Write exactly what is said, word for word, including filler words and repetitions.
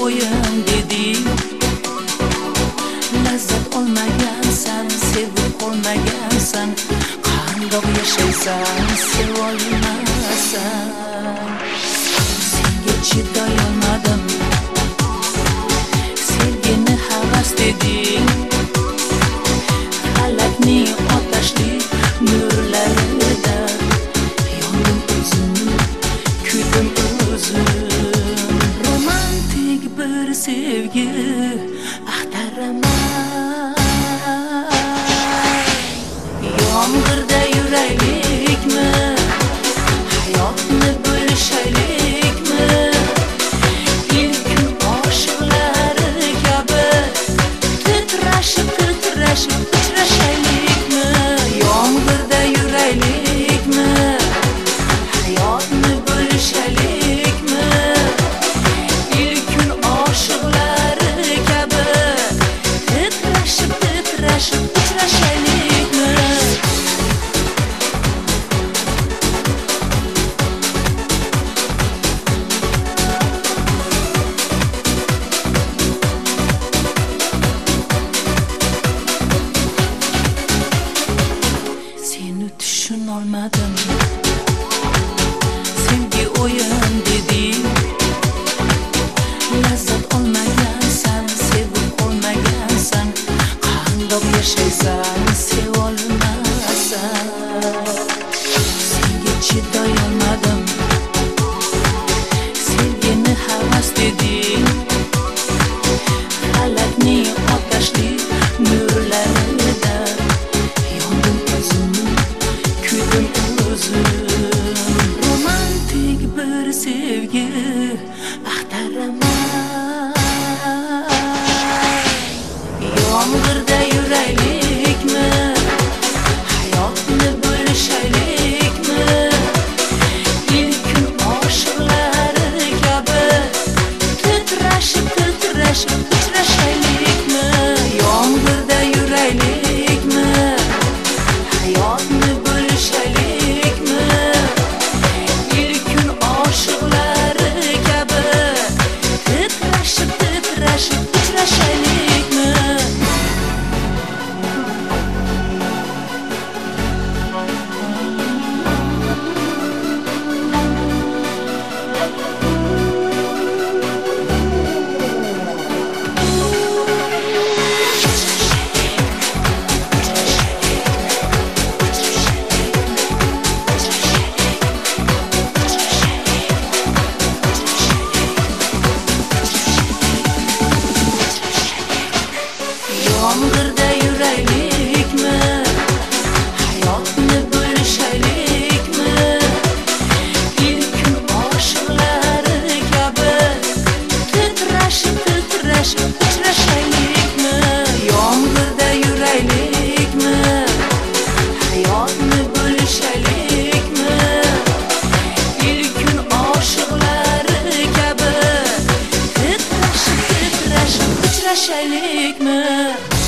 o'yin deding, lazzat olmagansan, sevib qolmagansan, qandoq yashaysan, sevolmasan. Senga chiday olmadim, sevgini havas deding, falakning otashli nurlarida yondim o'zim, kuydim o'zim. Romantik bir sevgi axtaraman. Yomg'irda yuraylikmi, hayotni bo'lishaylikmi, ilk oshiqlari kabi titrashib titrashib uchrashaylikmi. Yomg'irda yuraylikmi, hayotni bo'lishaylikmi, ilk oshiqlari kabi titrashib titrashib uchrashaylikmi. Seni tushunolmadim, sevgi o'yin deding, lazzat olmagansan, sevib qolmagansan, qandoq yashaysan, sevolmasan. Senga chiday olmadim, sevgini havas deding, falakning otashli nurlarida yondim o'zim, kuydim o'zim. Romantik bir sevgi axtaraman. Yomg'irda yuraylikmi, hayotni bo'lishaylikmi, ilk oshiqlari kabi titrashib titrashib uchrashaylikmi. Yomg'irda yuraylikmi, hayotni bo'lishaylikmi, ilk oshiqlari kabi titrashib titrashib uchrashaylikmi. Yomg'irda yuraylikmi, hayotni bo'lishaylikmi, ilk oshiqlari kabi titrashib titrashib uchrashaylikmi. Yomg'irda yuraylikmi, hayotni bo'lishaylikmi, ilk oshiqlari kabi titrashib titrashib uchrashaylikmi.